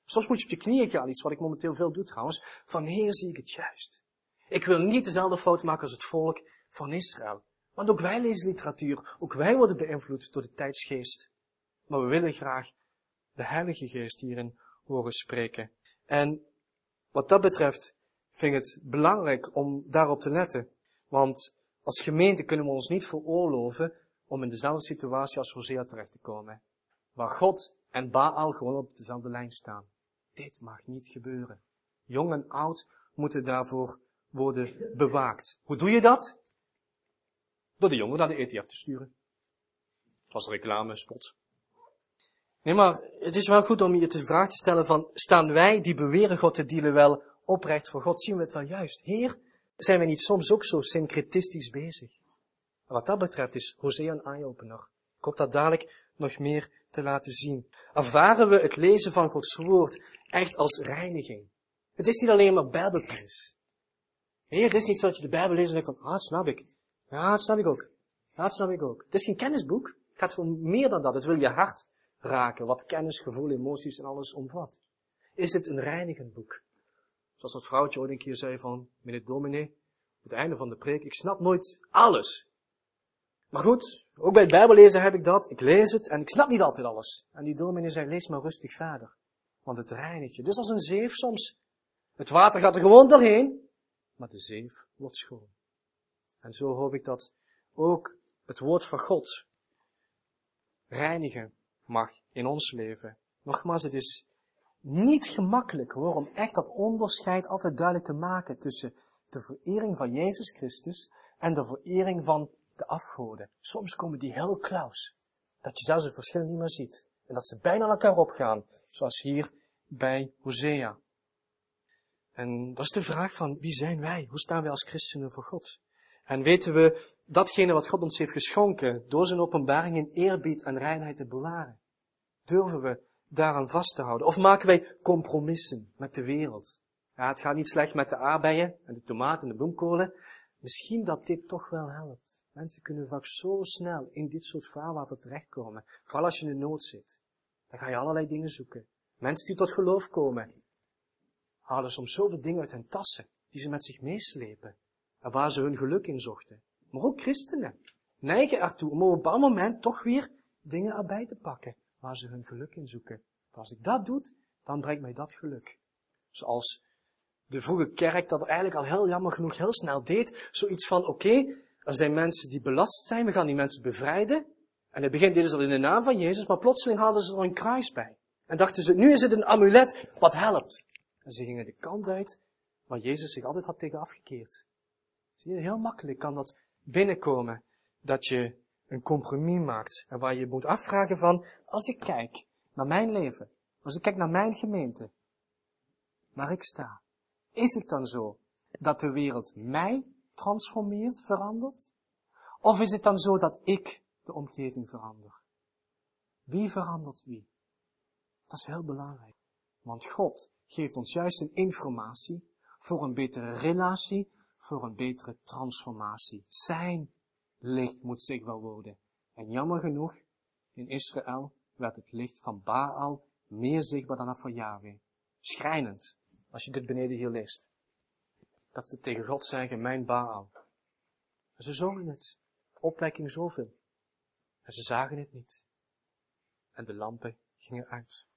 Soms moet je op je knieën gaan, iets wat ik momenteel veel doe trouwens. Van Heer, zie ik het juist. Ik wil niet dezelfde fout maken als het volk van Israël. Want ook wij lezen literatuur, ook wij worden beïnvloed door de tijdsgeest. Maar we willen graag de Heilige Geest hierin horen spreken. En wat dat betreft vind ik het belangrijk om daarop te letten. Want als gemeente kunnen we ons niet veroorloven om in dezelfde situatie als Hosea terecht te komen. Waar God en Baal gewoon op dezelfde lijn staan. Dit mag niet gebeuren. Jong en oud moeten daarvoor worden bewaakt. Hoe doe je dat? Door de jongen naar de ETF te sturen. Als reclamespot. Nee, maar het is wel goed om je de vraag te stellen van, staan wij die beweren God te dienen wel oprecht voor God? Zien we het wel juist? Heer, zijn wij niet soms ook zo syncretistisch bezig? En wat dat betreft is Hosea een eye-opener. Ik hoop dat dadelijk nog meer te laten zien. Ervaren we het lezen van Gods woord echt als reiniging? Het is niet alleen maar bijbelkennis. Heer, het is niet zo dat je de Bijbel leest en denkt van, dat snap ik. Ja, dat snap ik ook. Ja, dat snap ik ook. Het is geen kennisboek. Het gaat om meer dan dat. Het wil je hart raken, wat kennis, gevoel, emoties en alles omvat. Is het een reinigend boek? Zoals dat vrouwtje ooit een keer zei van, meneer dominee, op het einde van de preek, ik snap nooit alles. Maar goed, ook bij het Bijbellezen heb ik dat. Ik lees het en ik snap niet altijd alles. En die dominee zei, lees maar rustig verder. Want het reinigt je. Dus als een zeef soms. Het water gaat er gewoon doorheen, maar de zeef wordt schoon. En zo hoop ik dat ook het woord van God reinigen mag in ons leven. Nogmaals, het is niet gemakkelijk hoor, om echt dat onderscheid altijd duidelijk te maken tussen de verering van Jezus Christus en de verering van de afgoden. Soms komen die heel klaus, dat je zelfs het verschil niet meer ziet. En dat ze bijna aan elkaar opgaan, zoals hier bij Hosea. En dat is de vraag van, wie zijn wij? Hoe staan wij als christenen voor God? En weten we datgene wat God ons heeft geschonken, door zijn openbaring in eerbied en reinheid te bewaren? Durven we daaraan vast te houden? Of maken wij compromissen met de wereld? Ja, het gaat niet slecht met de aardbeien en de tomaten en de bloemkolen. Misschien dat dit toch wel helpt. Mensen kunnen vaak zo snel in dit soort vaarwater terechtkomen. Vooral als je in de nood zit. Dan ga je allerlei dingen zoeken. Mensen die tot geloof komen, halen soms zoveel dingen uit hun tassen, die ze met zich meeslepen. En waar ze hun geluk in zochten. Maar ook christenen neigen ertoe om op een bepaald moment toch weer dingen erbij te pakken, waar ze hun geluk in zoeken. Als ik dat doe, dan brengt mij dat geluk. Zoals de vroege kerk dat eigenlijk al heel jammer genoeg heel snel deed. Zoiets van, oké, er zijn mensen die belast zijn, we gaan die mensen bevrijden. En in het begin deden ze dat in de naam van Jezus, maar plotseling hadden ze er een kruis bij. En dachten ze, nu is het een amulet wat helpt. En ze gingen de kant uit waar Jezus zich altijd had tegen afgekeerd. Zie je, heel makkelijk kan dat binnenkomen, dat je een compromis maakt. En waar je moet afvragen van, als ik kijk naar mijn leven, als ik kijk naar mijn gemeente, waar ik sta, is het dan zo dat de wereld mij transformeert, verandert? Of is het dan zo dat ik de omgeving verander? Wie verandert wie? Dat is heel belangrijk. Want God geeft ons juist een informatie voor een betere relatie, voor een betere transformatie. Zijn licht moet zichtbaar worden. En jammer genoeg, in Israël werd het licht van Baal meer zichtbaar dan dat van Yahweh. Schrijnend, als je dit beneden hier leest. Dat ze tegen God zeggen, mijn Baal. En ze zongen het. Opwekking zoveel. En ze zagen het niet. En de lampen gingen uit.